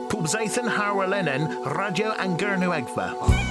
Pubzaithan Harwalenen, Radio Angernu Egva.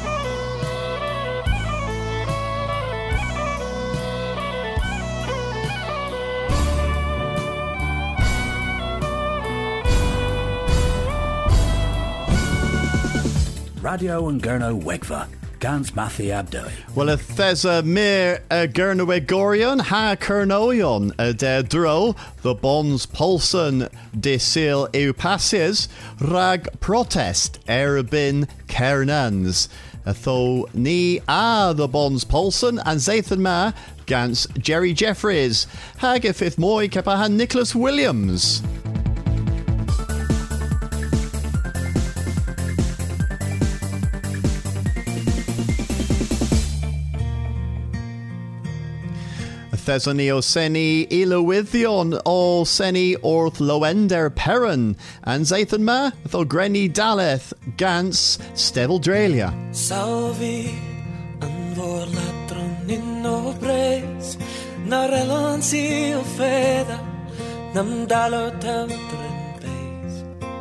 Radio Angernu Wegva. Gans Mathi Abdoi. Well, if there's a mere Gernowegorion, ha Kernoion, de dro, the Bons Polson de Sil Eupasses, rag protest, Erbin Kernans. Tho ni the Bons Polson, and Zathan Ma, Gans Jerry Jeffries, hag ifith moi kepahan Nicholas Williams. Thesoni o seni ilywyddion o seni wrth lowender peron, and Zathan ma, tho greni daleth gans Stefel Drelia. Salvi an vor ladron in o bres, na relon si o feda, nam dalo teldren beis.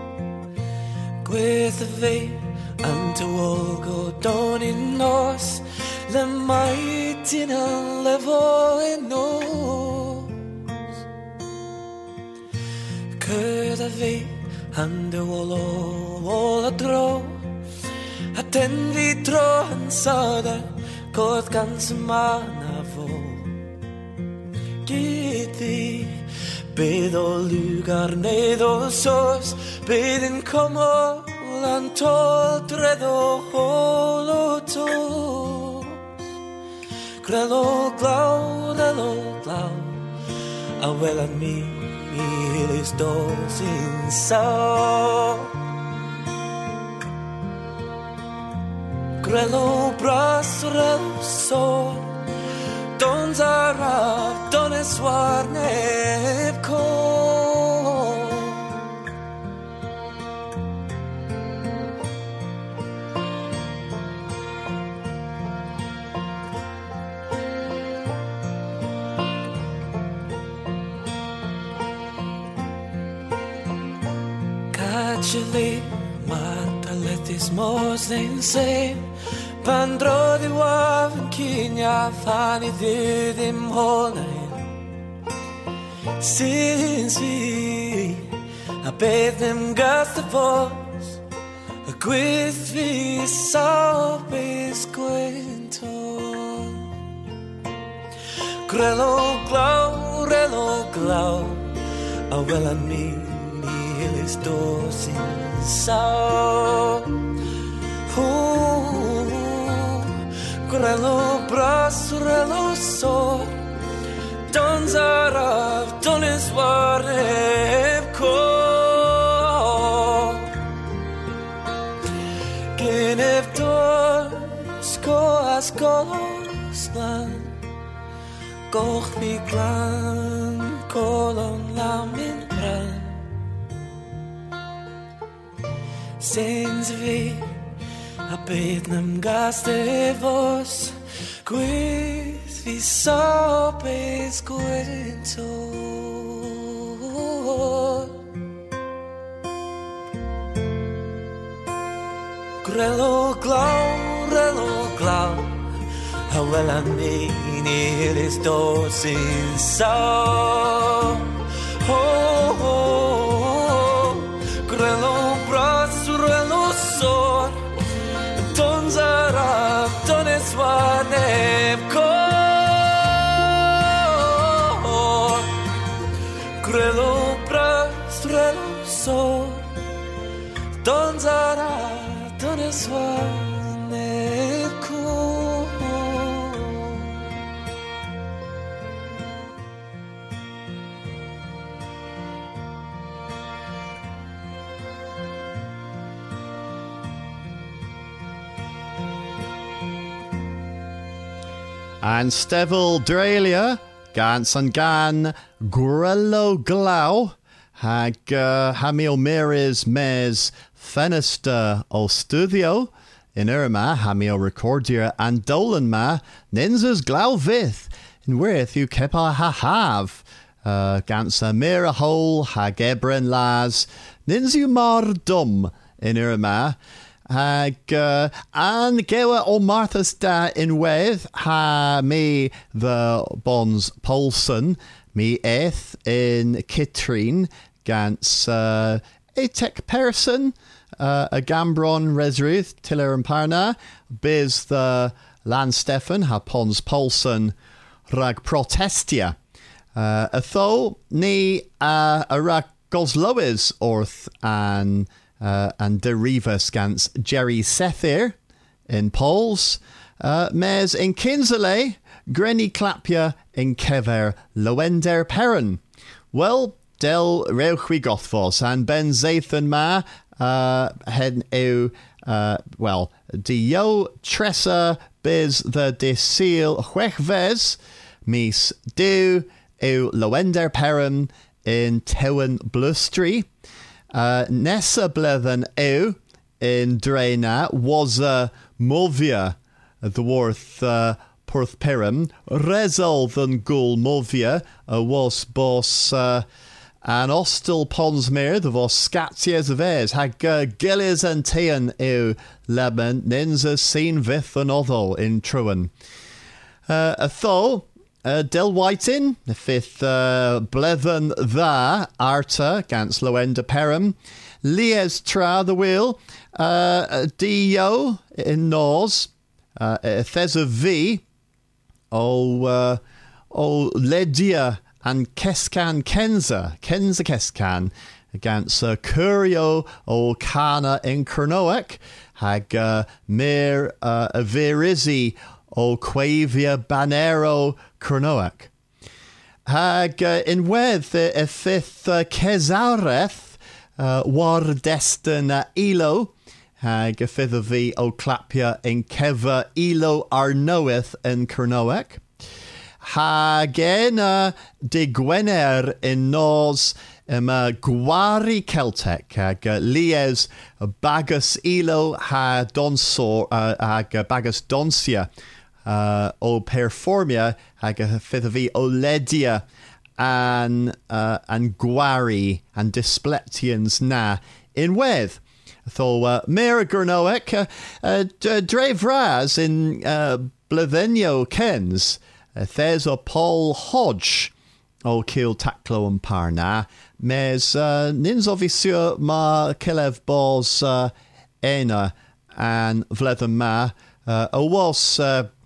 Gwyth y fe, an tywolgo don in nos, le maitin a levo in nos. Cyd a fi hand o ôl a dro, a ten fi dro yn soda, godd gan sy'n man a fo. Gyd fi, bydd o lwgar neu o sos, bydd yn comol an tol dredd o hol o tos. Grelo glaw, a wel an mi is dos in saw. Grelo bras rel so, dons araf, dones war neb ko. Actually, mataletis mos yn sef, pan drodd I waf yn cynia, fan I ddim hwn ein. Since fi, a beth ddim gath y fos, a gwyth fi sawb is gwynton. Grelo glaw, a wel an mi, is dos in saw. Grelo bras, grelo sor, dons araf, dones war neb ko. Genef dos, go as goslan, goch fi glan, kolon lam in bran. Sens vi a beth nam gast vos, gwyth fi sob es gwynto. Grelo glaw, a wel an ein is dos in saw. Grelo bras, grelo sor, dons araf, dones war neb ko. Grelo bras, grelo sor, dons araf, dones war neb ko. And Stefel Drelia, gans an gan Grelo glaw, hag hamil miris mes fenester o studio, in Irma hamil recordia and dolan ma, ninzas glaw vith, in wirth you kepa ha have, gans a mira hole hag ebren las, ninzu mar dum, in Irma. An gewa o Martha's da in wedd ha me the Bons Polson me eth in Kittrin gans etek person a Gambron Resruth Tiller and Parna biz the Landstefan ha Pons Polson rag protestia tho ni a rag Goslois orth and deriva scans Jerry Sethir in Pols, mes in Kinsale, Grenny Clapia in Kever Loender Perrin. Well, del Reuchwi Gothfos and Ben Zathan Ma hen eu Dio Tressa biz the Desil Huechves mis du eu Loender Perrin in Tewen Blustry. Nessa blethen ew in Drena was Movia the worth Porth Perim Resol than Gul Movia was boss an Ostel Ponsmere the vos Scatias of Airs hag Gillies and Tean ew Leban Ninza seen Vith and Othel in Truan. Del Whiting, the fifth Blethen the Arta, Gans Loenda Perim, Lies Tra the Wheel, Dio in Nors, Thesa V, O Ledia and Keskan Kenza Keskan, against Curio O Kana in Kernoak, Hag Mir Avirizi O Quavia Banero Kernoak. Hag in wedd y fifth Cesareth war destin ilo. Hag y fifth of the O Clapia in Keva ilo Arnoeth in Kernoak. Hag en de Gwener in Nos Gwari Celtic hag lies bagus ilo ha donsor hag bagus donsia o performia hag fiddavi o ledia and gwari and displeptians na in wedd. Tho Mera Gurnoek Drave Raz in Blethenio Kens there's a Paul Hodge o Kiel Taclo and Parna mes nins obviously ma Kilev Bos Ena and Vlethen ma o was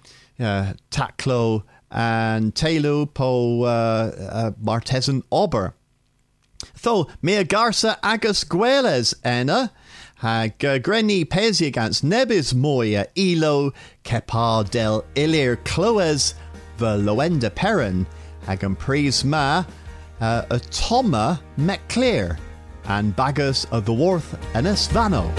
Taclo and Telu po Martesan Ober. Tho mea Garza agus Gueles Ena hag Grenny Pesi against Nebis Moya Elo Kepa del Ilir Cloes the Loenda Perrin hag an Pries Ma a Toma McClear and Bagus of the Worth Ennis Vano.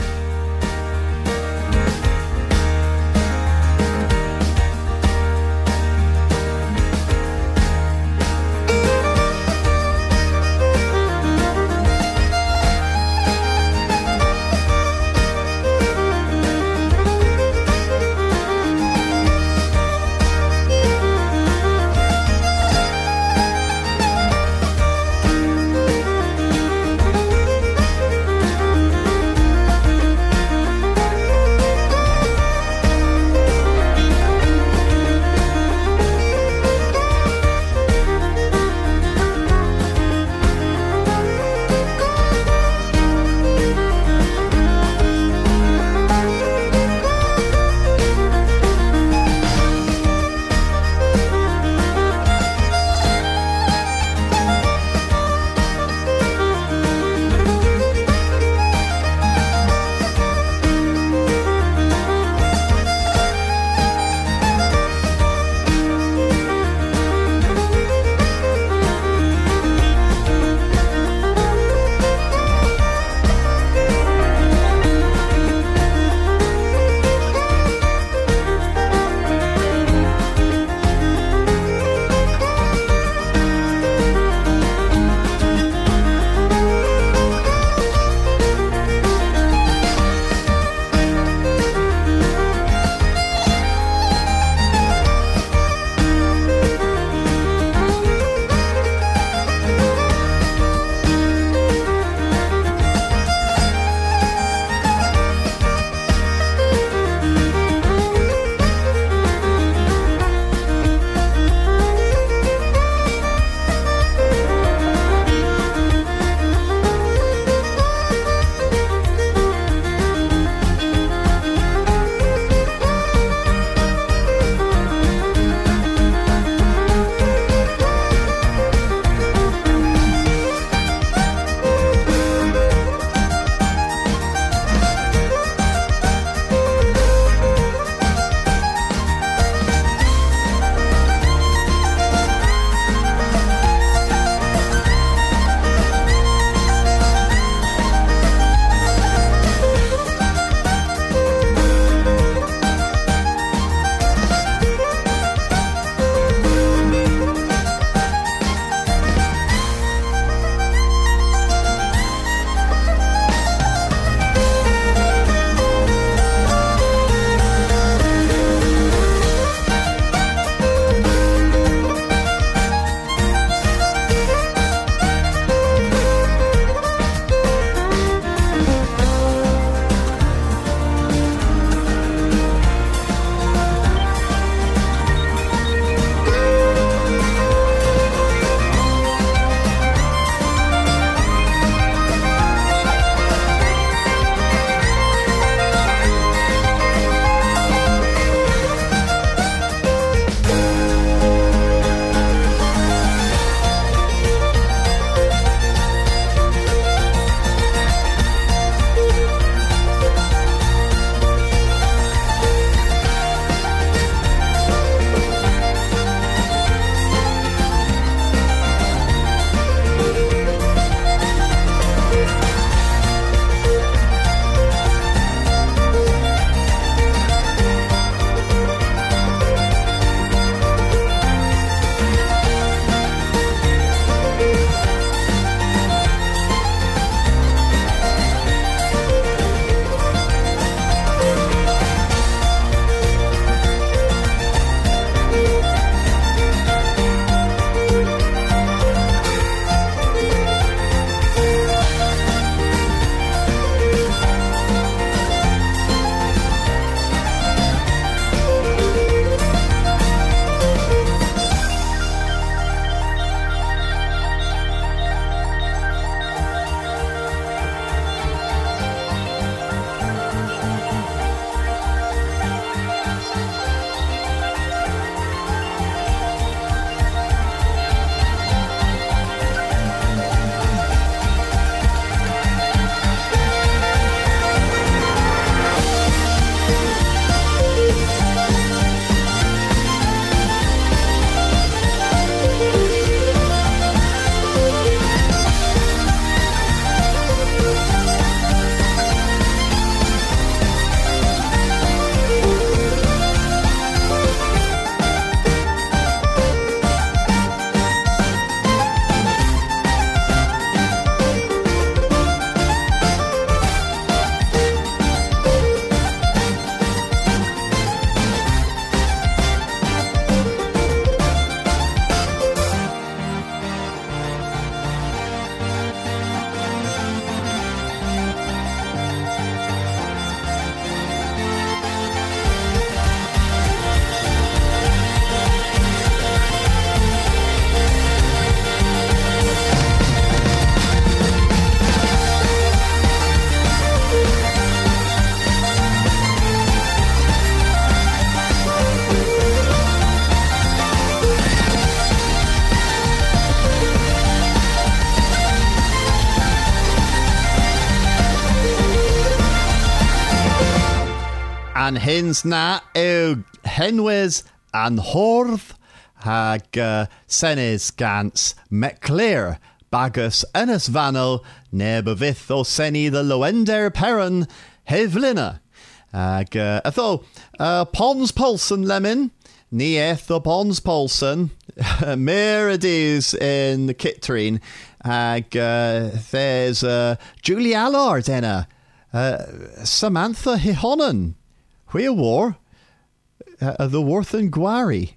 an hins na henwys an hordd hag senes gans meclir bagus ynys fanol neb y fydd o seni the lowender peron heflina. Ag atho Pons Polson lemon ni eth o Pons Polson mere ydy's in the Kittrin ag there's Julie Allard enna Samantha Hihonan where war the Worth and Gwari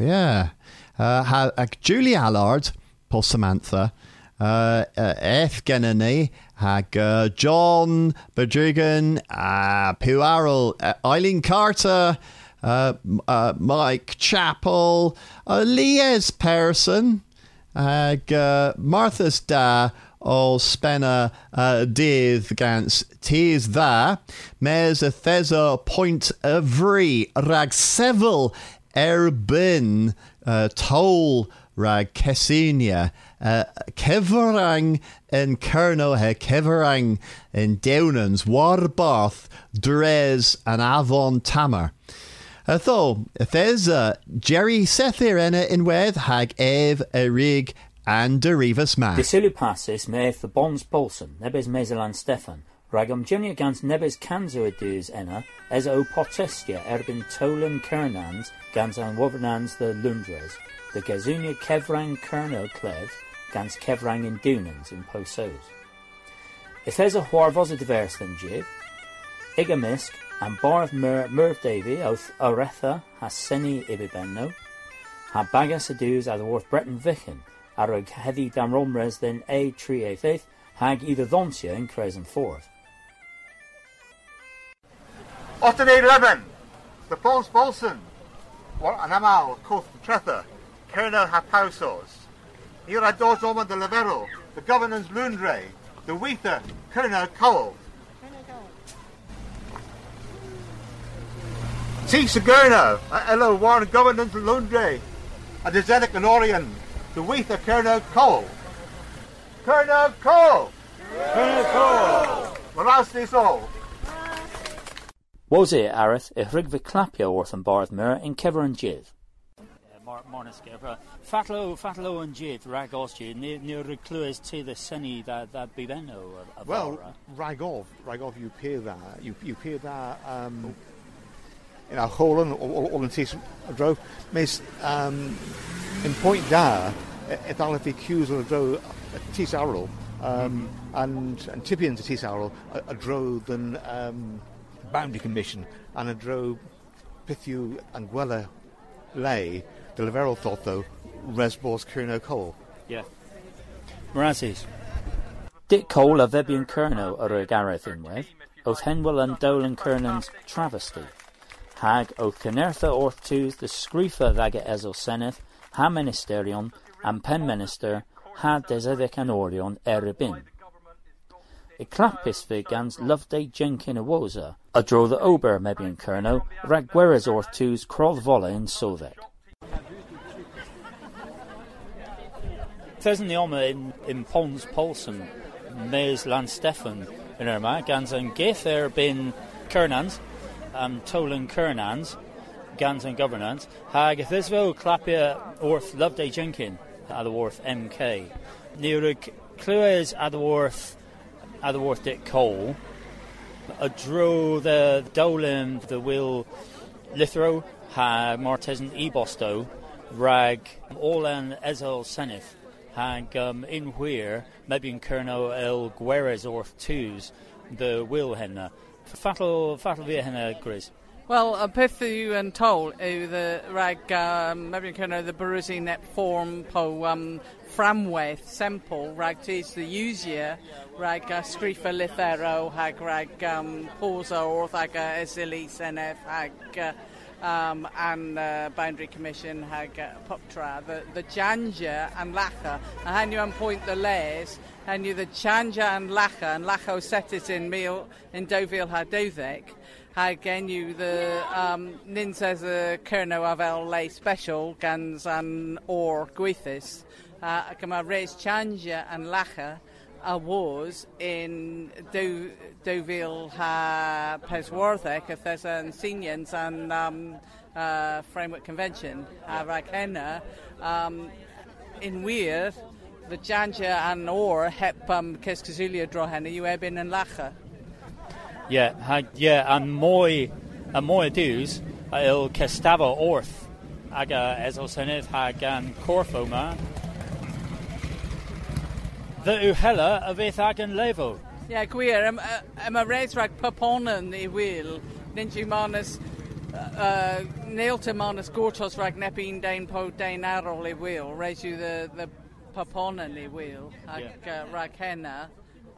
ag Julie Allard po Samantha Eth Genany hag John Bedrigan Puarl Eileen Carter Mike Chappell Lies Person hag Martha's da o Spenna dydd gans tis dda mes a thesa point every rag sevel erbyn toll rag Cesinia Keverang in Kerno he Keverang in Downans Warbath Dres and Avon Tamar. Though if there's Jerry Sethir in Weth hag Ev a rig and derivas man. Disilu passes meth the Bons Polson nebes Mezelan Stefan ragam Jimmy gans nebes Kanzo edus enna as o potestia erbin Tolan Kernans gans an Wovernans the Lundres the Gazunia Kevrang Kerno Clev gans Kevrang in Dunans in Posos. If there's a Huarvosa diverse than Jiv, Igamisk and Barth Merv Davy oth Aretha has Seni Ibibenno, ha Bagas Adus at the Worth Breton Vichen, Arug Hedi Dam Romres then A Tree A Faith, hag either Donsia in Cres Forth. Ottenay Levin, the Pons Bolson, what an amal, Koth Tretha, Kerno Hapausos. Here are dos Oman de Levero, the Governance Lundre, the Weether, Kerno Cowell. T. Segurno, hello, Warren Governance Lundre, and the Zedek and Orion, the Weether, Kerno Cowell. Kerno Cowell! Kerno Cowell! Well, how's this all? Was it, Arith, a Rigvik Clapia Orth and Barth Mirror in Kever and Jiv? Morniskevra. Fatlo and Jiv, Ragosji, near Reclues to the Seni that Biveno. Well, Ragov, you peer that. You peer that, in our Holland, all in Tis drove. Miss, in point there, it all if he cues or drove Tis Arrow, and Tipian to Tis Arrow, a drove than, Bounty Commission, and a drove Pithu and Gwella lay. The Levero thought, though, Resbors Kerno Cole. Yeah. Morazis. Dick Cole of Vebian Kerno or a Gareth in with, oth Henwell and Dolan Kernan's travesty. Hag oth Canertha orth twos the Screefa Vaga Ezel Seneth, ha Ministerion, and Pen Minister, ha Desedic and Orion Erebin. E clappis vigans Loveday Jenkin Awoza, a draw the Ober Mebian Kerno, Ragweras orth twos Kroth Volla in Sovek. There's in the Oma in Pons Polson, Mes Landstefan in Irma, Gans and Gether bin Kernans, Tolan Kernans, Gans and Governance, Hag Thisvo Clapia Orth Loveday Jenkin, at the Worth MK. Neuruk Clues at the Worth Dick Cole, a draw the Dolan, the Will Lithro, Ha Martesan Ebosto, Rag Olan Ezel Senith. Hag in where maybe in Kerno el Guerres orth twos the will henna fatal via henna gris. Well, a pithu and toll the rag maybe in Kerno the Barusi net form po framweth semple rag tis the usia rag Screefa Lithero hag rag Pausa orth hag Esili Senef hag and Boundary Commission hag Poptra the Janja and Lacha and you point the layers and you the Janja and Lacha set it in meal in Deauville Hadovek again you the Nin says the Kerno Avel lay special Gans and or Guithis Kama raise Janja and Lacha was in Deauville Peswarthek, if there's an Senians and Framework Convention, Rakena, in Weir, the Janja and Or hep Keskazulia drohen, you ebin and Lacha. And moi dus, il Kestava Orth, aga ezosenet hagan Corfo ma. The Uhella of Ithagan Levo. Yeah, queer. I'm a race rag paponan the wheel. Ninju manus Nailta manus gortos rag nepin dain po dain arrow le wheel. Raise you the paponan the wheel. Rag henna.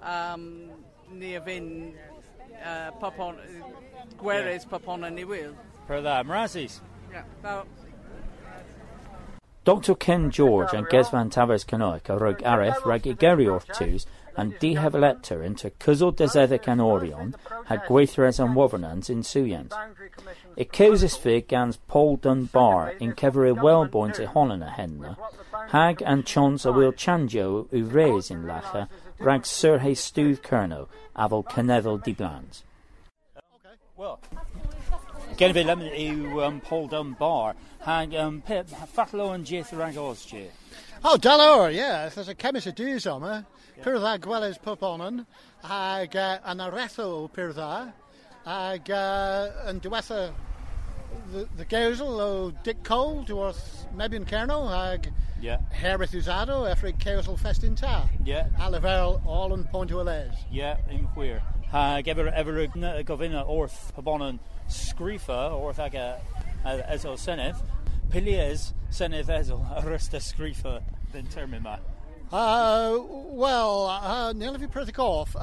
Neavin papon Gueres paponan the wheel. Per that Mrazis. Yeah. Now, Dr. Ken George and Gesvan Tavares Canoic a rug areth rag igeriorth twos and dehevelector into Cuzzle Dezedek and Orion had Gwaithres and Wovernans in Suyans. It causes fig gans Paul Dunbar in Kevery Wellborn to Hollina Henna, Hag and Chons a will Chanjo u Rays in Lacha, rag Sir Hay Stooth Kerno, Aval Caneville de Blans. Well, Gen vi lemon i Paul Dunbar hag Fatlo and Jith Ragosje. Oh, Dalor, yeah. There's a chemist of do summer. Pirtha Gwelles Puponon, hag an Aretho Pirtha, hag and Duetha the Gazel o Dick Cole, towards Mebian Kerno, hag Hereth Uzado, Efrig Gazel Festinta. Yeah. Alivel all on point to Alez. Yeah, in queer. Hag ever govina orth Pabonon. Skrifa, or Thaga Ezel Seneth, Pilies Seneth Ezel, Arresta Skrifa, then Termima. Nearly pretty off.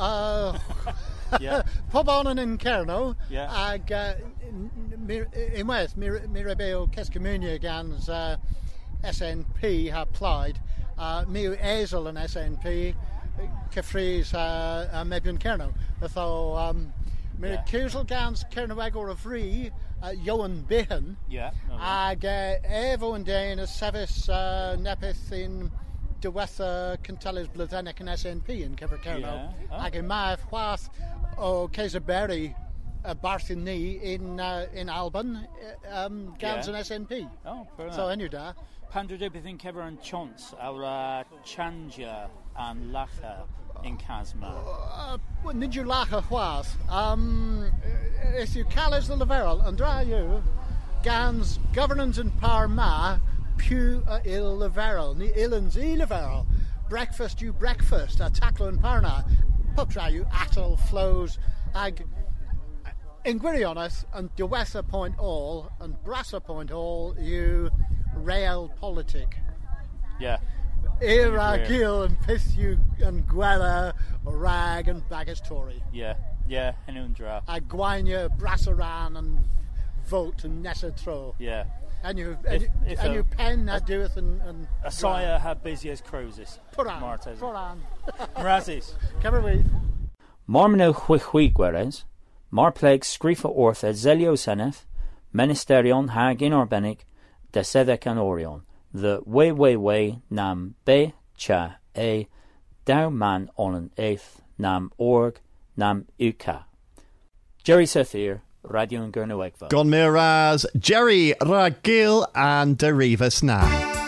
Pobonan in Kerno, ag Imweth, Mirabeo Kescamunia Gans SNP have applied, Miu Ezel and SNP, Kefries Mebian Kerno. So, Miracusel gans Kernowegor of Ree, Johan Bihan. Ag Evo and Dane as Sevis Nepith in Dewetha Cantelis Blathenic and SNP in Keverkerno. Ag Math Wath o Kezaberry Barthin Knee in Alban, gans and SNP. Oh, fair enough. So, Enuda. Pandradibithin Kever and Chons, our Chanja and Lacha. In Casma. Ninju Lacha Huas. If you callis the Laveral, and dry you, Gans governance and power ma, pew ill Laveral, ni illans e Laveral, breakfast you breakfast, a tackle and parna, pup dry you, atol flows, ag Ingwirionis, and Dewessa point all, and Brassa point all, you rail politic. Yeah. Era, Gil, and Pithu, and Gwella, Rag, and Baggage Tory. Yeah, Henundra. Aguanya, Brassaran, and Vote, and Nessa Tro. Yeah. And you pen that doeth and Asaya had busy as Crozes. Put on. Mrazis. Cover we. Marmino Huigueres, Marpleg Skrifa Ortha, Zelio Seneth, Ministerion Hag in Orbenic, Desedek and Orion. The way nam be cha e dau man on an eighth nam org nam uka. Jerry Sethir, Radio and Gurnawegva. Gon Miraz, Jerry Ragil and Derivas Na.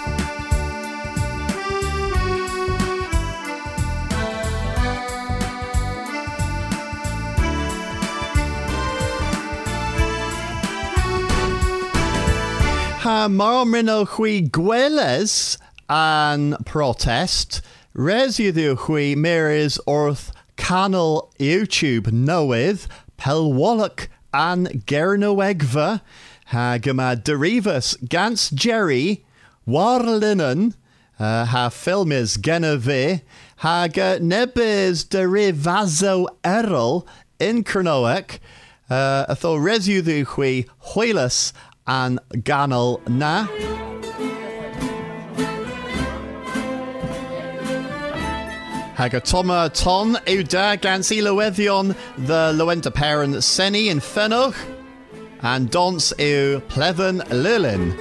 Ha marmino hui gweles an protest, residu hui miris orth canal YouTube noeth, pelwallach an gernowegva, ha gama derivas gans Jerry, warlinen, ha filmis geneve, ha ga nebis derivazo errol in Kernoek, atho residu hui huilas an ganal na. Hagatoma ton euda gansi lowethion the Lowenta parent Seni in Fenoch and dons eu pleven lilin.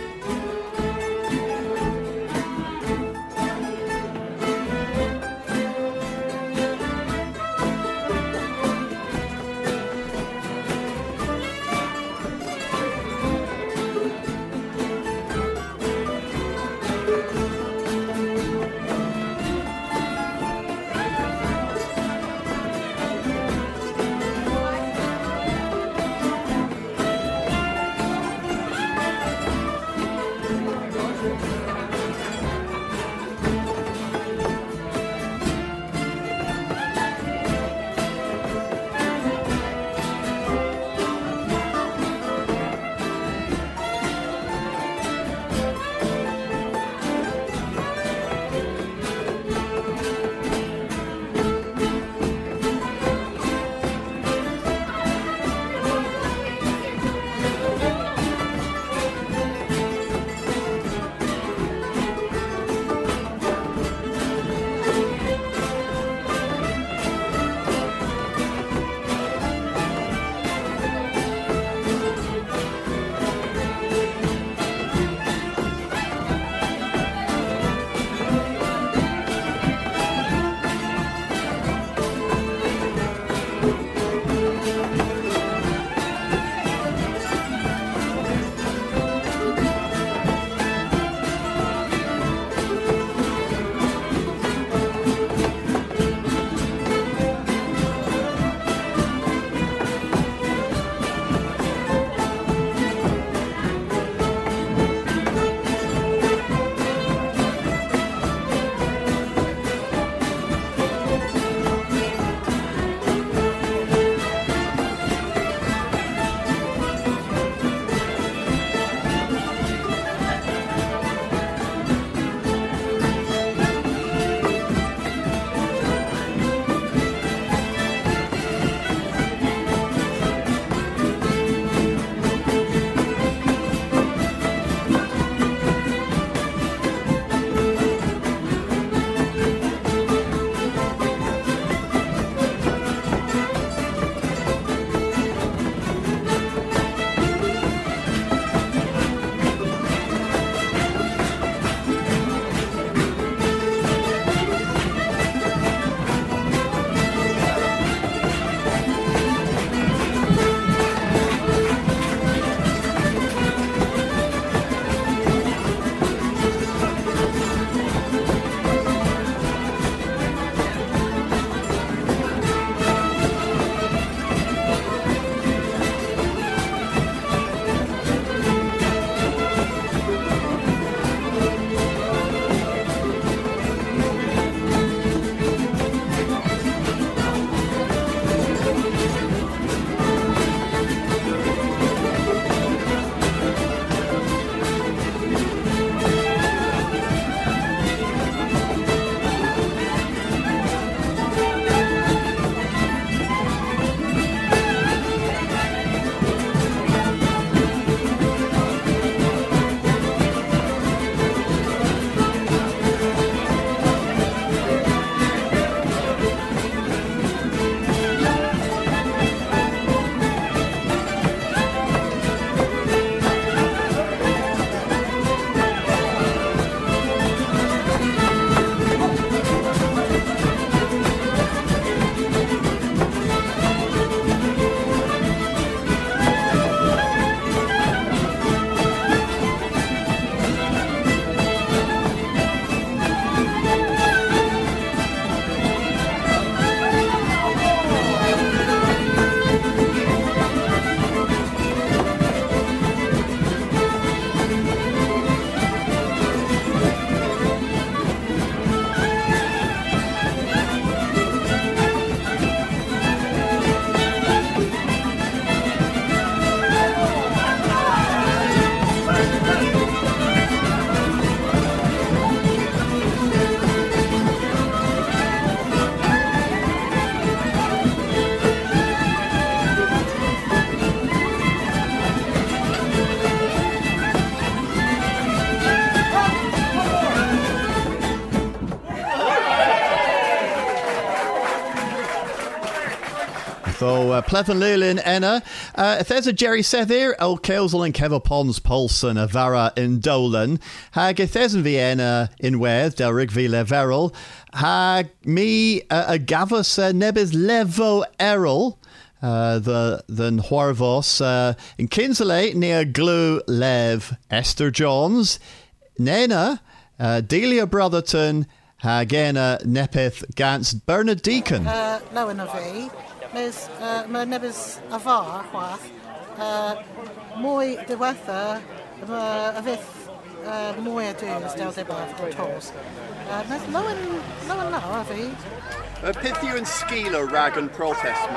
Plevan Lulin enna. If there's a Jerry Sethir, O Kilsel and Keva Pons Polson, a Vara in Dolan. Hag if there's in Vienna in Weth, Del Rigvi Leverel. Hag me a Gavus Nebis Levo Errol. The Huarvos in Kinsley near Glue Lev Esther Johns. Nena Delia Brotherton. Hagena Nepeth Gans Bernard Deacon. Lowen of E. Mes Nebis Avar Hwath. Moy de Wether Avith Moy Doos Del Debaf Tos. Mes Lowen now of E. Pithu and Skeeler Rag and Protest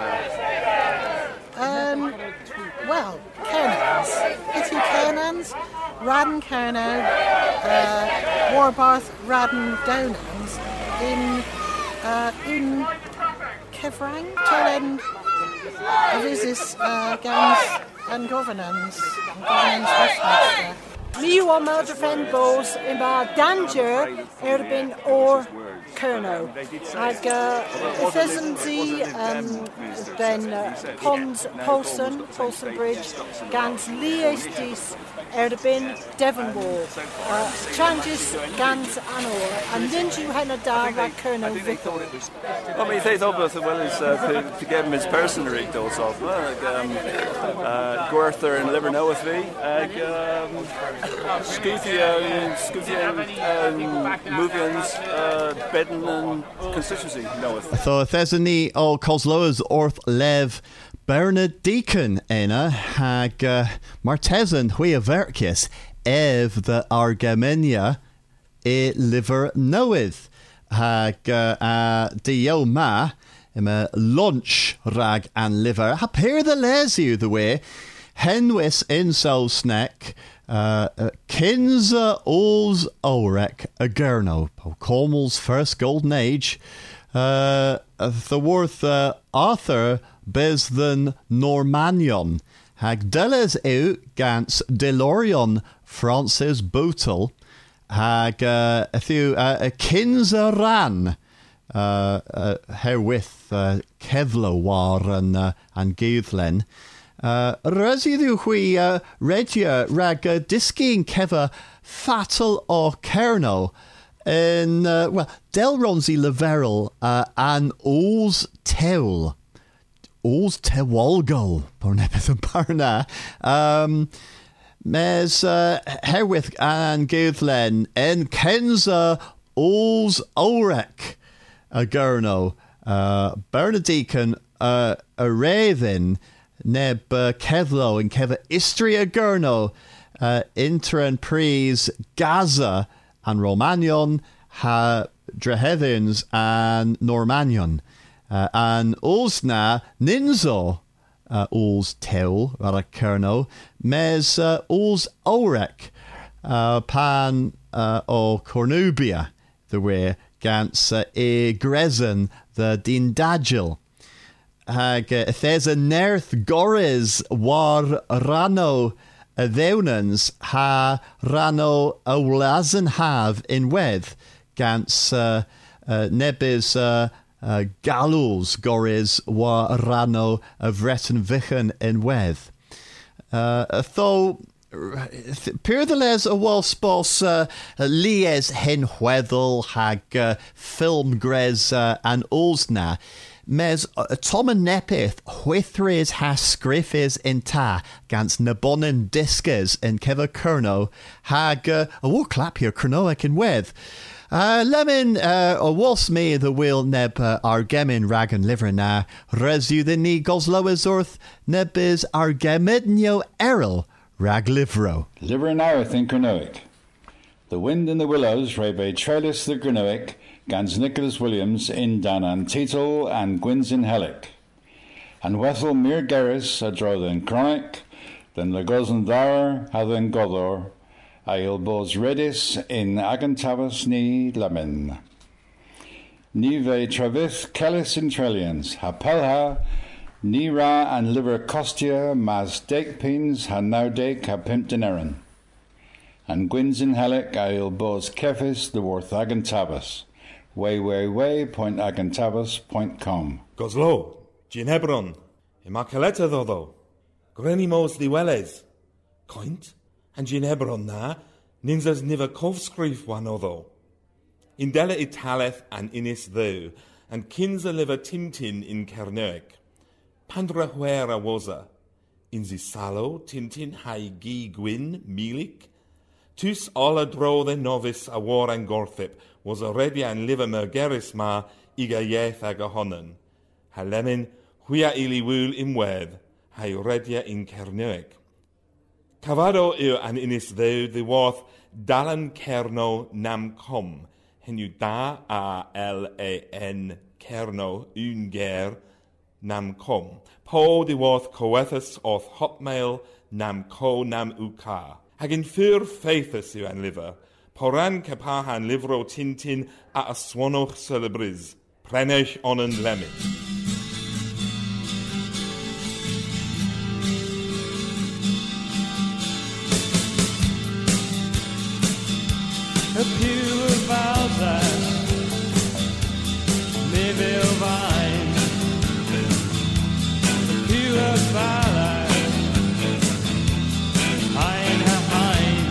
Man. Well, Kernans. Pithu Kernans. Radden Kerno, Warbarth Radden Donans in Kevrang, Tolen, Avisis Gans and Governance Westminster. Miu on Mildred Bowles in Danger, Erbin or Kerno. Ag Pheasantzy, then Pons Polson Bridge, Gans Lies Dis, Erbin, Devon Wall, Changes Gans Anor, and Ninju Henada Rag Kerno Vickle. I mean, they thought as well as to give him his personal rig those off. Gorther and Livernoath Scuthia Movians, Bedden and Constituency Noath. So there's a knee all Cosloa's Orth Lev Bernard Deacon Enna hag Martesan Huia Verkius Ev the Argamenia e Liver Noeth hag Dio Ma Ima lunch rag and liver Hapir the lesu the way Henwis in so snack Kinza Ols Orek Agurno Cormel's first golden age the worth Arthur Besden Normanion hag Deles eu gans Delorion Francis Bootle hag a few Kinza Ran herewith Kevlo war and Geuthlen Residu hui regia rag disking Keva fatal or Kerno in Delronzi Leverel and Ols Tewl Ols Tewalgol Pornepeth and Parna Mes herewith and Geuthlen en Kenza Ols Orek Agurno Bernardican a Raven Neb Kevlo and Keva Istria Gurno Intern Pries Gaza and Romanion ha Drehevins and Normanion and Ulsna Ninzo Uls Tewl Kerno Mes Uls Orek Pan o Cornubia the way Gans e Gresen the Dindagil hag there's a Nerth Gores war Rano Theunans ha Rano Olazen have in Weth Gans Nebis Galus Gores war Rano of Vretten Vichen in Weth though Pyrtheles a Walspos Lies Hen Hwethel hag Film Gres and Ulsna Mes Tom and Nepith Whithres has Scriffes in Ta Gans Nabonin Disques in Keva Kerno hag a war clap here Kernoic in Weth Lemon was me the wheel neb argemin rag and liver na resu the knee gosloas orth neb is argemidnio eril rag livro. Liver and Arith in Kernoic. The Wind in the Willows, Rebe Trellis the Kernoic, Gans Nicholas Williams in Danan Tito and Gwyn's in Helic. And Wethel Mir Gerris a draw than Chronic, then Legozen Dar, Hathen Godor, Ailbos Redis in Agantavas ni Lamin. Nive Travith Kellis in Trillions, Hapelha, Nira and Liver Costia, Mas Dakepins, Hanaudake, Hapimpdenerin. And Gwyn's in Helic, Ailbos Kefis, the Worth Agantavas. Way, point Agantavas.com. Goslo, Gin Hebron, ma caleta ddodo. Grenimos Liweles. Coint, and Ginebron na, ninzas niver kovskrif wan oddo. Indela italeth and inis thou, and kinza liver Tintin in Kernoek. Pandra huera woza. In Zisalo, Tintin hai gi gwyn, milik. Tus alla dro the novice a war and gorthip, was already and liver mergeris ma, iga yeth ag ahonen. Halemin, huia ili wul imwed, hai redia in Kernoek. Cavado eu an inis thou the worth Dalan Kerno nam com, henu da A-L-A-N Kerno unger nam com. Po the worth coethus of hotmail nam co nam uka. Hagin fur faithus eu an liver, poran capahan livro Tintin a aswonoch celebris, prenech onen lemit. The pure Valsas, Mayville Vine, the pure Valsas, Hein Hein,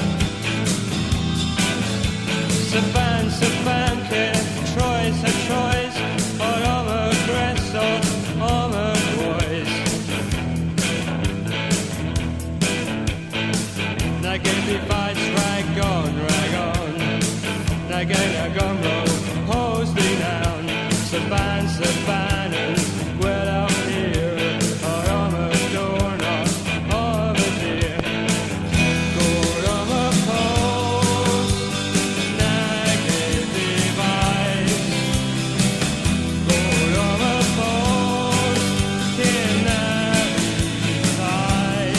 Saban, Troyes, or Omer Gresso, Omer Boys. Now get me fights, rag on. Again, a gun roll, hose me down, Saban, and well out here, or on a door knock, of a deer. Go on a post, naked device. Go on a post, kidnap device.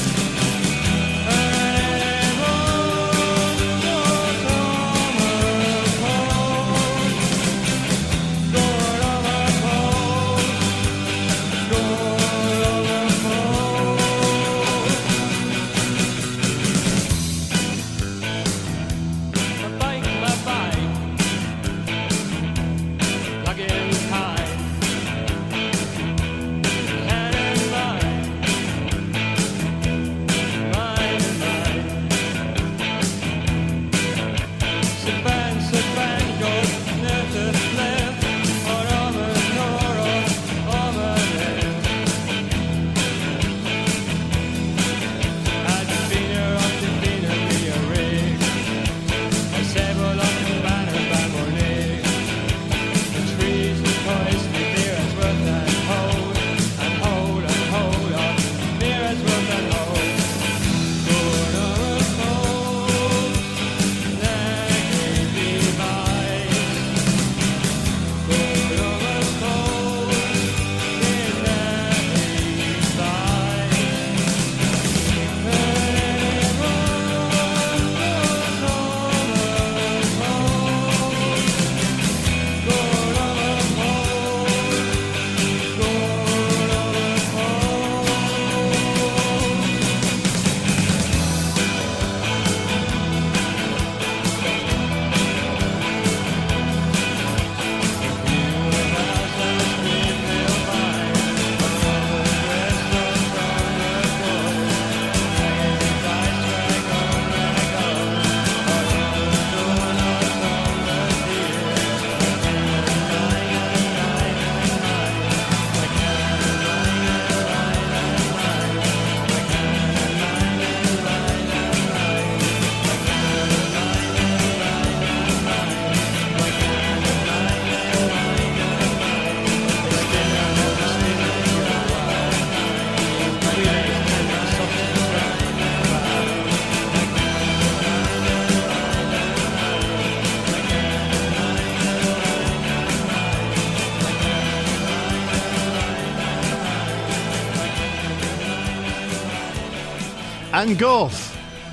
And Goff.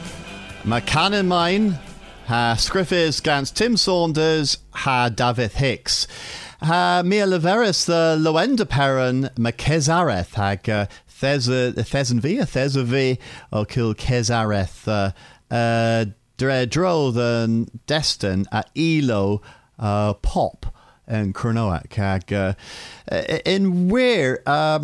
Mae canon mine ha sgriffers gans Tim Saunders ha David Hicks. Ha Mia Leveris the Lowenda Perron ma Cesareth hag Thesan V o Kil Cesareth dre dro than Destin a Elo pop yn Cronoac ag in where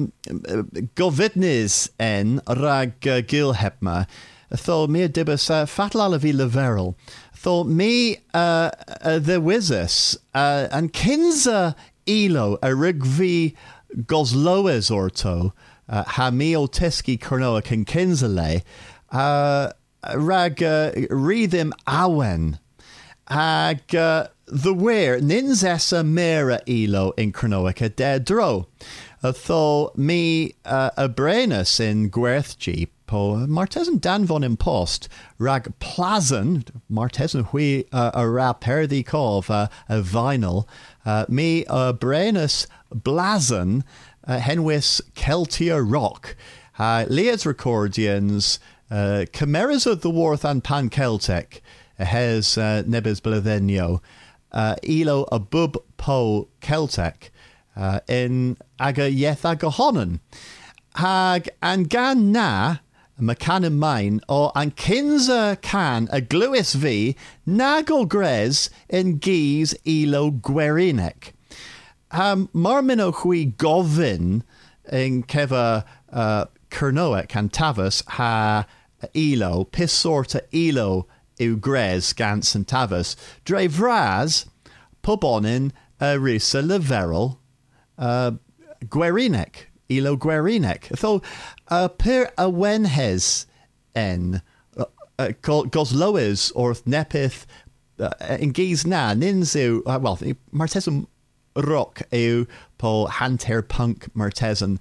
gofidnis en rag gilhepma tho mi dibus fatal fi leverel tho mi the wizus and kinza elo a rigvi gosloes orto ha mi o teski Cronoac and kinzale rag readhim awen ag the where ninzessa mera elo in Cronoac a dro tho mi a brenus in Gwerthji po Martesan danvon impost rag plazen Martesan hui a ra perdi cov a vinyl mi a brenus blazen henwis Celtia rock Leads recordians chimeras of the Worth and Pan Celtic hes nebes blevenio elo a bub po Celtic in aga yeth aga honen hag an gan na macan in mine o an kinza can a gluis v nago gres in gees elo gwerinek marmino hui govin in keva Cronoac and Tavus ha elo pis sorta elo u gres gans and Tavus dre vraz pubonin risa leverel gwerinek elo gwerinek tho per a wenhes en gosloes or nepith in gees na ninzu well martesum rock eu po hanter punk martesan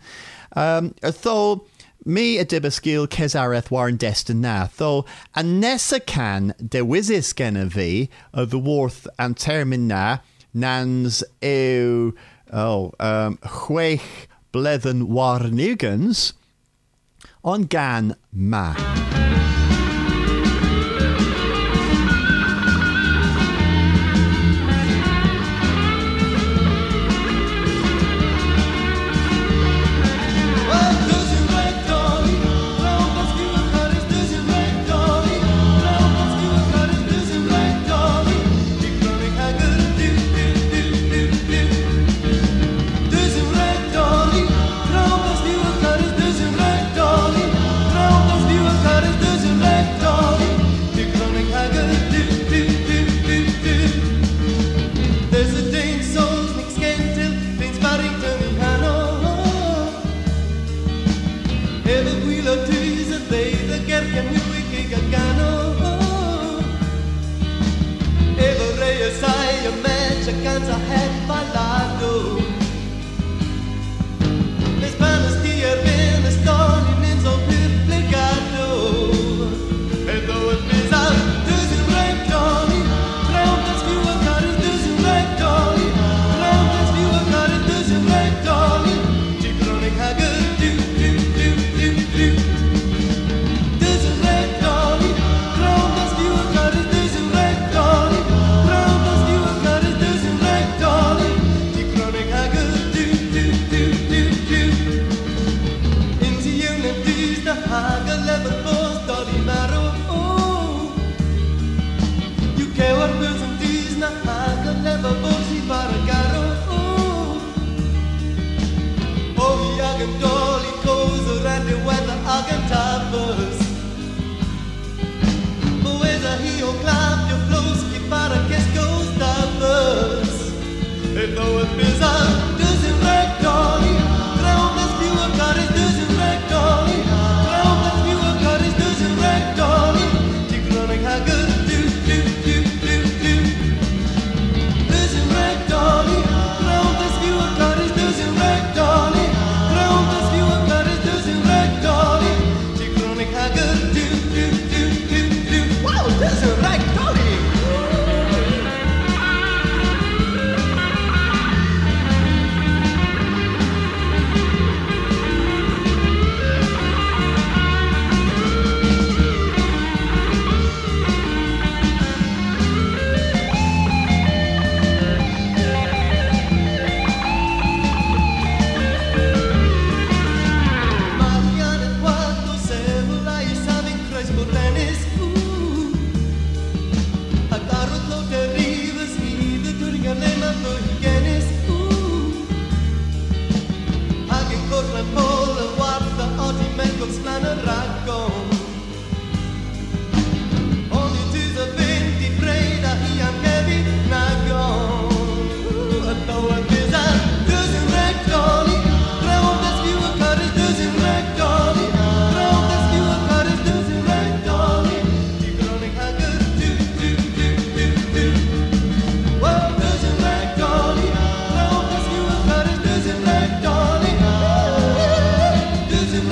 tho mi a dibaskil kesareth warn destin na tho a nessa can de wizis gena vi the worth and termin na nans eu chwech blethen warnugans on gan ma.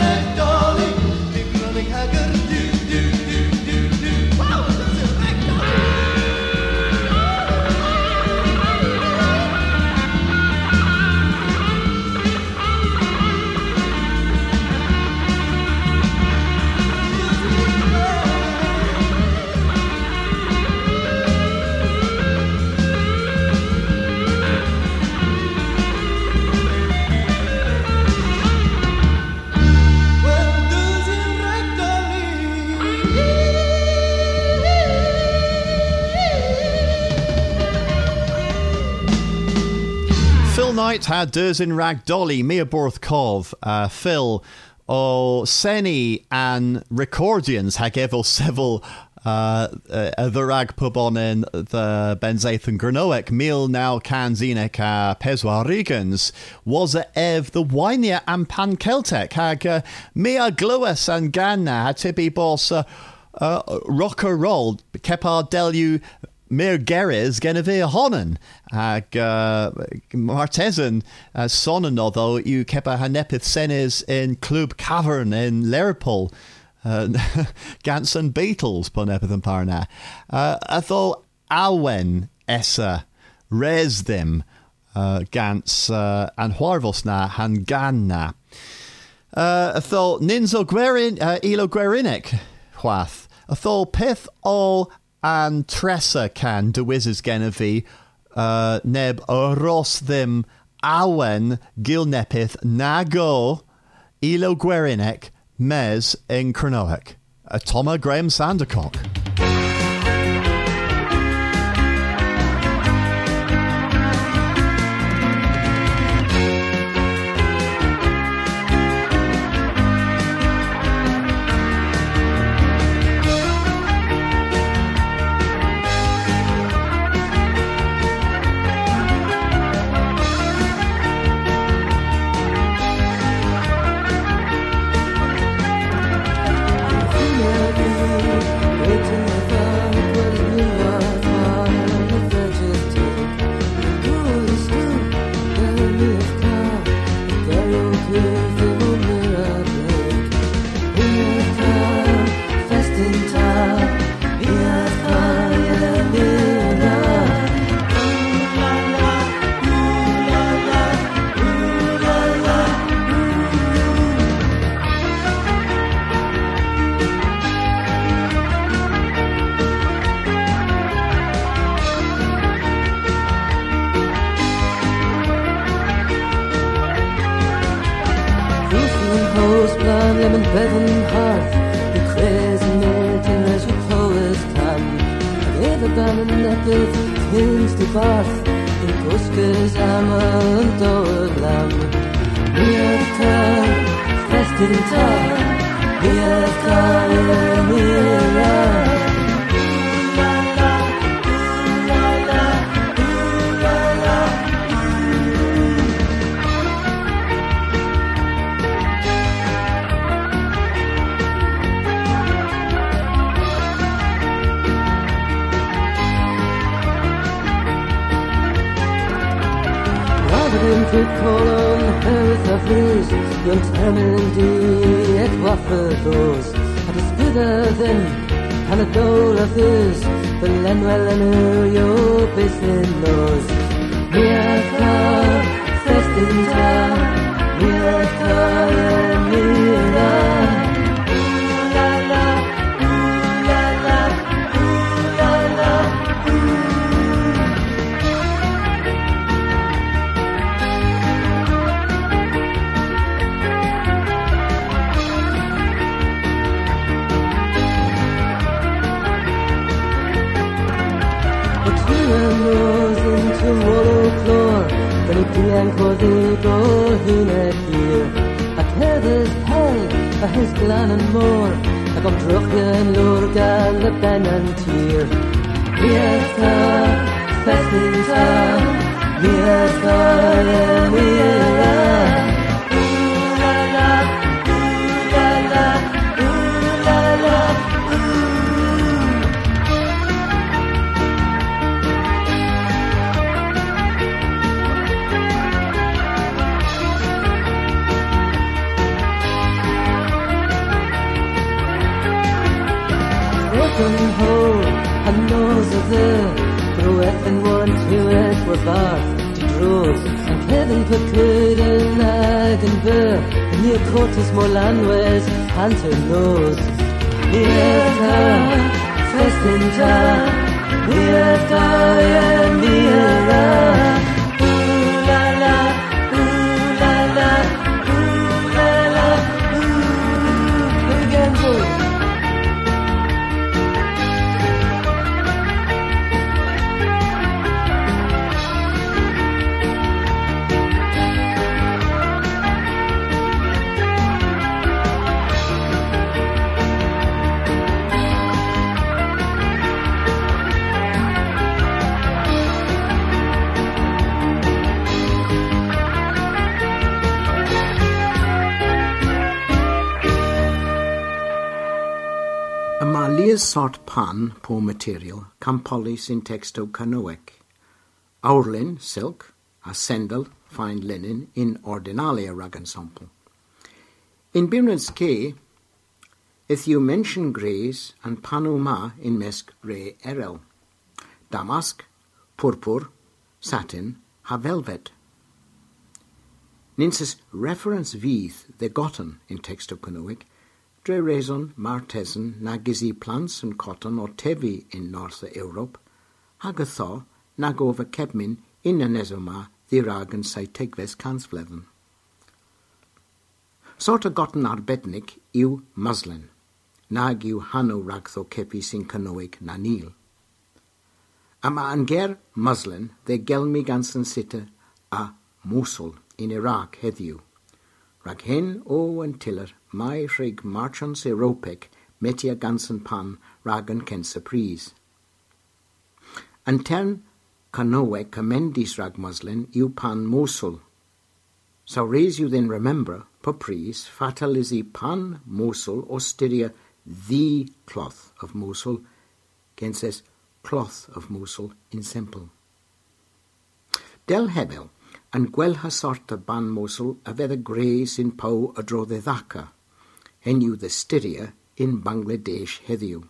ragdolly, big running haggard, do, do, do, do, do. Wow, that's a ragdolly. Phil Knight had Durzin Rag Dolly, Mia Borth Cov, Phil, o Seni and Recordians hag efo several the rag pubonin the Benzaith and Gurnoek, Mil now Kanzinek Peswa Regans, was ev the Wynia and Pan Celtic, hag Mia Gluas and Ganna, had tibi boss rocker roll, Kepar Delu. Mir Geres Genevieve Honnen ag Martesan sonnen although you kepa hanepith senes in Club Cavern in Liverpool Ganson Beatles ponepith and parna atho Awen Essa Resdim Gans and Huarvosna han Ganna atho Ninzo Gwerin Elo Gwerinek Hwath atho Pith all and Tressa can de Wizards Genevieve neb Ros them Awen Gilnepith Nago Elo Gwerinek Mes in Cronoic Toma Graham Sandercock. lemon bevan hearth, the crazy melting as you powers can. Ag ever ban and nepeth, things to barth, in Guskers, Amel and Doward Lamb. We have time, festive in time, we have time, we are. Good colon, earth of his, yon termindy et wafferdos. Had a spither then, and a dole of his, the Lenwell and your basin knows. Miaka, festinta, Miaka, Mira. And for the door he let hear a Kevis hell, a his glan and more, a gum druchia and Lurgan, the Ben and Tear. Mieta, festinta, Mieta, Mira. Broken hole and nose of the Broeth and one to it were bath to drove and Kevin Pacud and Nag and Burr near Cortis Molanwes Hunter nose Mierta Festinta Mierta and Miera Ooh la la ooh la la ooh la la ooh again boy. Lia's sort pan po material campolis in texto canoic. Aurlin, silk, a sendal, fine linen in ordinalia rag ensemble. In Bimnans K, if you mention greys and panuma in mesk re erel. Damask, purpur, satin, ha velvet. Ninsis reference vith the gotten in texto canoic, dre raison martesan nagizi plants and cotton or tevi in North Europe, hagatho nagova kebmin in anesoma dhiragan saitegves kansvleven. Sorta gotten arbetnik iu muslin, nag iu hano ragtho kepis in canoic nanil. Ama anger muslin the gelmi gansen sitte a Mosul in Iraq heddiw. Rag hen o and tiller mai rig marchans Europec metia gansen pan ragan ken surprise. And ten canoe commendis rag muslin iu pan Mosul. So raise you then remember, papris, fatalizi pan Mosul osteria the cloth of Mosul, gen says cloth of Mosul in simple. Del Hebel, and gwelha sorta ban Mosul a vedda grace in pau adro the Dhaka, henu the styria in Bangladesh heddiw.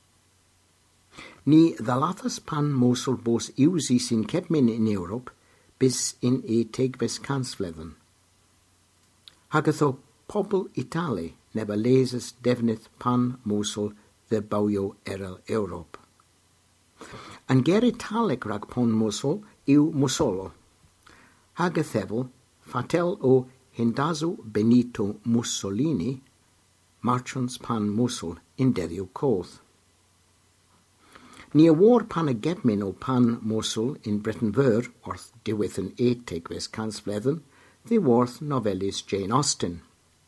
Ni dhalathas pan Mosul bos iwsis in kebmin in Europe, bis in e tegves kansvleven. Hagatho pobl Itali neba leses devnith pan Mosul the bauio erel Europe. And ger Italic rag pon Mosul iu Musolo. Hagathevel, fatel o Hindazu Benito Mussolini, marchants pan Mosul in dediu coth. Ni a war pan a getmin o pan Mosul in Britain ver, orth diwith an tegves kansvleven, the worth novellis Jane Austen.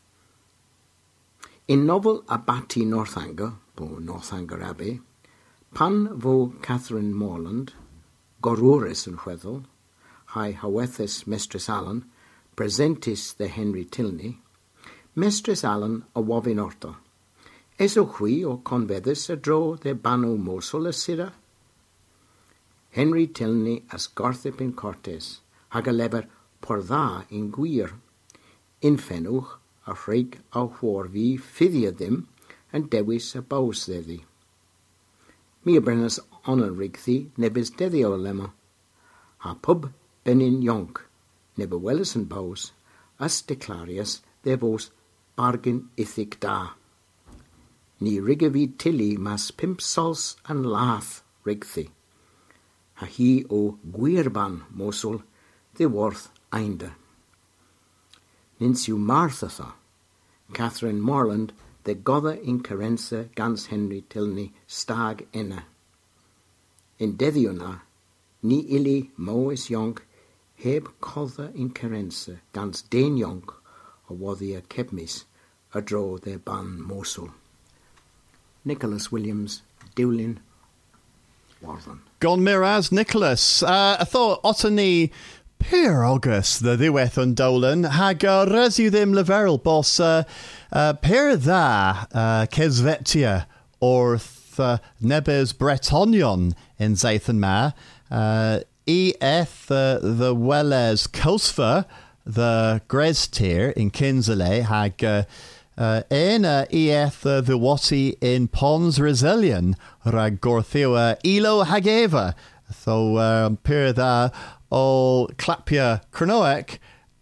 In novel Abati Northanger, bo Northanger Abbey, pan vo Catherine Morland, Goruris and Whethel, Hi Hawethes Mistress Allen, presentis the Henry Tilney, Mistress Allen a wovin orta. Eso hui o convedis a dro de banu Mosul a sira? Henry Tilney as Garthip in Cortes, hag a leber por dha in gwir. In fenuch a rhaig a hworvi fiddia dim and dewis a baus theddi. Mi a brennas onan rigthi nebis deddio lemma. Ha pub benin yonk, nebe welles and baus, as declarius de vos bargain ithic da. Ni rigavid tilly mas pimp sols and lath rigthi. Ha hi o gwirban Mosul, the worth einde. Ninsiu Martha, Catherine Morland, the gother in Carenza gans Henry Tilney stag inna. In Dediona, ni illi moes yonk, heb cother in Carenza gans den yonk, or wathia kebmis, a draw their ban Mosul. Nicholas Williams, Dewlin, Warthen. Gon Miraz Nicholas. I thought Ottany Pyr August the ddiweth yn Dolan hag resiw ddim leferol bos pyr dda cesvetia orth nebes Bretonion in Zathan ma eth the Welles Cosfa the Grestier in Kinsale hag Ena ieth the wati in Pons Resilien rag gorthua ilo hageva. So pyr da o clapia Cronoec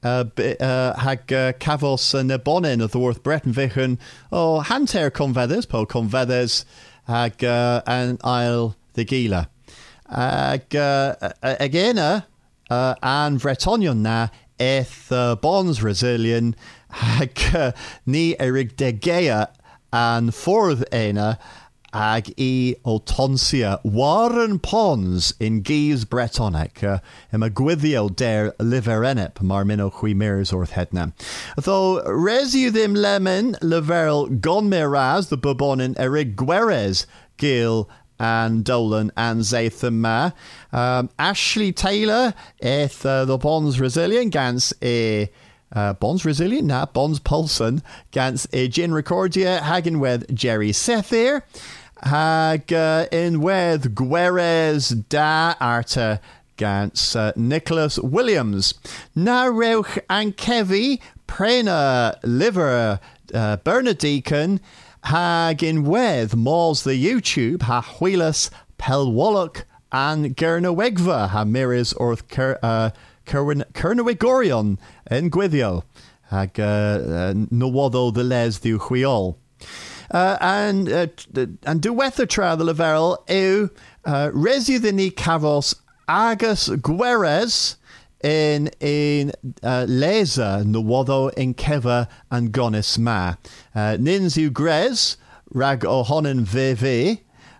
hag cafos yn y bonin o ddwrth Breton Vichyn o hanter confedders, po confedders hag an ail the gila. Ag agena an Bretonion na eth Bons Resilien hag ni erig de gea an fordd ena ag I o tonsia Warren Pons in Gys Bretonic yma gwyddio der liverenip mar minno chwi mirs orth hedna. Though resiu ddim lemon leverel gon miraz the bobonin erig gweres gil and Dolan and Zatham Ma. Ashley Taylor eth the Bons Resilient gans Bons Resilient? Na, Bons Paulson gans Gin Recordia hagen with Jerry Sethir hag in with Gweres da Arta gans Nicholas Williams. Na reuch and Kevi Prena Liver Bernadicon hag in with Mauls the YouTube ha Huilas Pelwallock and Gernowegva ha Miris orth Kernowegorion in Gwyddio hag Nawado the Les du Huiol. And duwetha tra the leverel eu resiu the ni cavos agus Gweres in Leza Nawado in Keva and Gonis Ma. Ninzu Gres rag ohonen VV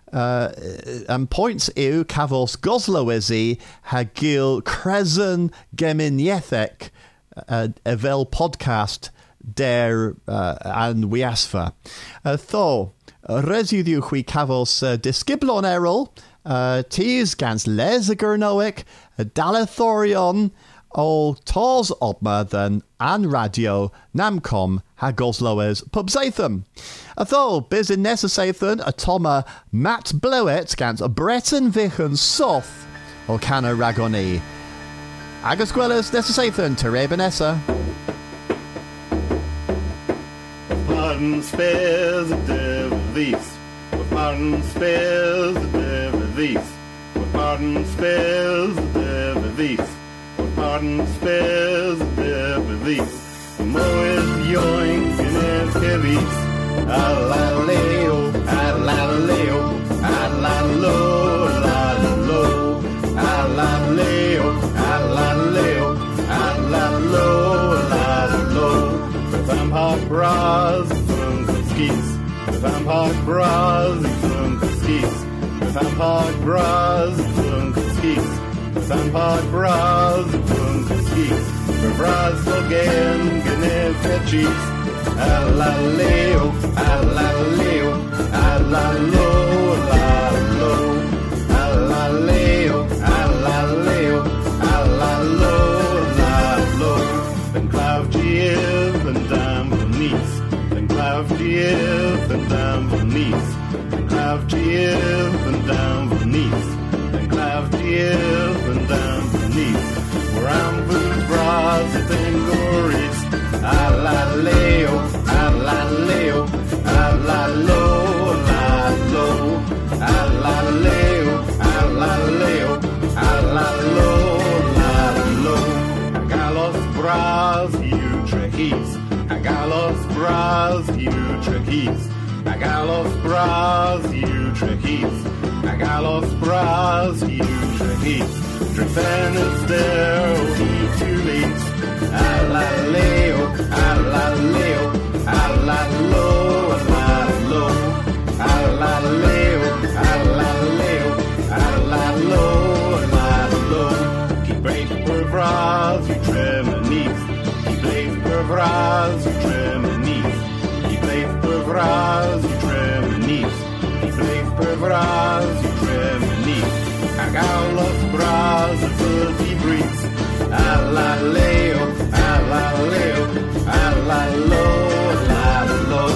and points eu cavos Gosloezi hagil Cresen Geminiethek evel podcast der and wiasfa. Tho residu hui cavos disciplon erol tees gans lesagurnoic dalethorion o tos obma than an radio namcom hagosloes pubzatham. Tho biz in necessathan atoma Matt Blowet gans a Breton vichen soth o cana ragoni. Agosquelas necessathan terebanessa. Pardon spares the devil these. Pardon spares the devil these. Pardon spares the devil these. Pardon spares the devil these. Moes yoink in his heavies. Alaleo, alaleo, alalo, alalo, alaleo, alaleo, alalo, alalo. Vampire bras from the skis. Vampire bras from the skis. Vampire bras from the skis. Vampire bras from the skis. Bras again, Geneva cheese. Alaleo, alaleo, alalo, alalo, alaleo, alaleo, alalo, alalo. Then cloud Giev and down beneath. Then cloud Giev and down beneath. Then cloud Giev and down beneath. Then cloud Giev and down beneath. Rambus bras and gories. Alaleo, alaleo, alalo, alalo, alaleo, alaleo, alalo, alalo. Agalos bras, you trekkies. Agalos bras, you trekkies. Agalos bras, you trekkies. Agalos bras, you trekkies. Drifenus there, he too late. Alaleo, alaleo, alalo, alalo, alaleo, alaleo, alalo, alalo. Keep brave per bras, you tremonis. Keep brave per bras, you tremonis. Keep brave per bras, you tremonis. Keep brave per bras, you tremonis. Agalos bras, a dirty breeze. Alaleo, alaleo, alalo, alalo,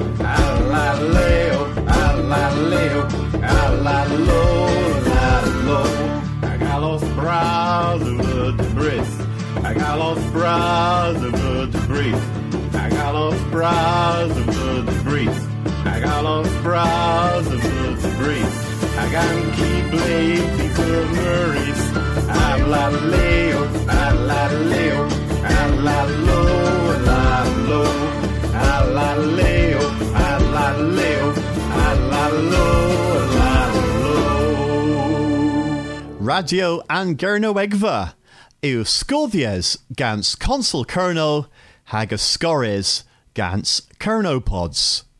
alaleo, alaleo, alalo, alalo. Agalos bras of the breeze. Agalos bras of the breeze. Agalos bras. bras of the breeze. Hag all bras of the breeze. I can keep late to Maurice. Alaleo, alaleo, alalo, alalo, alaleo, alaleo, alalo, alalo. Radio an Gernowegva. Yw sgwddies gans Consul Kerno hag ysgores gans Kernopods.